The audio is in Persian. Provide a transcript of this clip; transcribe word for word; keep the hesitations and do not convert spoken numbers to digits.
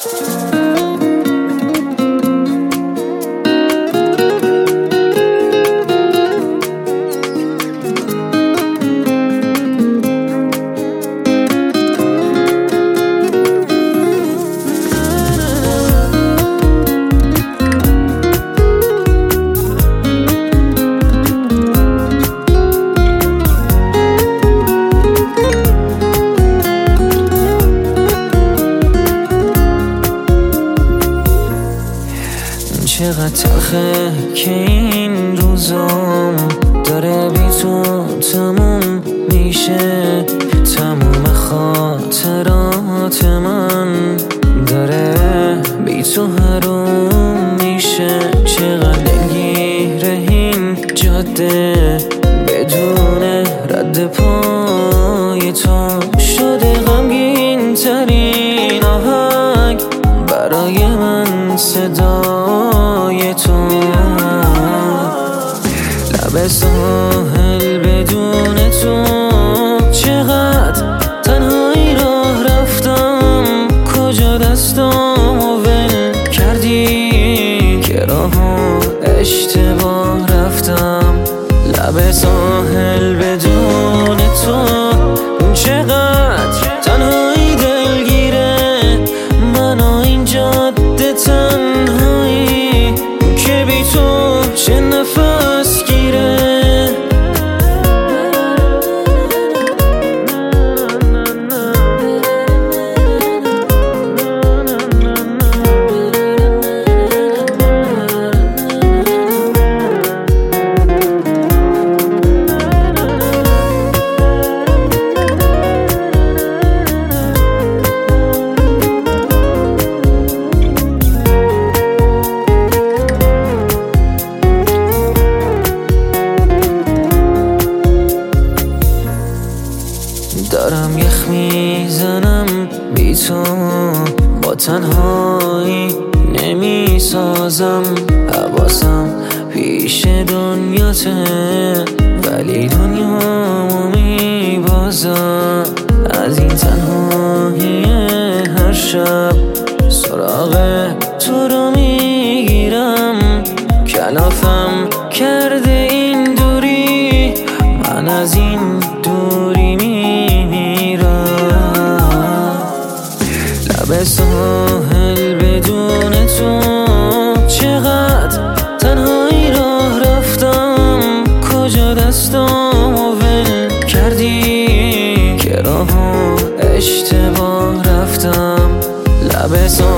چقدر تلخه که این روزام داره بی تو تموم میشه، تموم خاطرات من داره بی تو حروم میشه. چقدر دلگیره این جاده بدون رد پای تو، شده غمگین ترین آهنگ برای من صدای تو. لب ساحل بدون تو، چقدر تنهایی راه رفتم، کجا دستامو ول کردی که راهو اشتباه رفتم. لب ساحل بدون تو، چقدر تنهایی دلگیره منو این جاده، تنهایی که بی تو چه نفس گیره. دارم یخ میزنم بی تو، با تنهایی نمی سازم. حواسم پیش دنیاته ولی دنیامو می بازم. از این تنهایی هر شب سراغ تو رو میگیرم. کلافم کرده این دوری، من از این دوری لب ساحل بدون تو، چقدر تنهایی راه رفتم، کجا دستامو ول کردی که راهو اشتباه رفتم. لب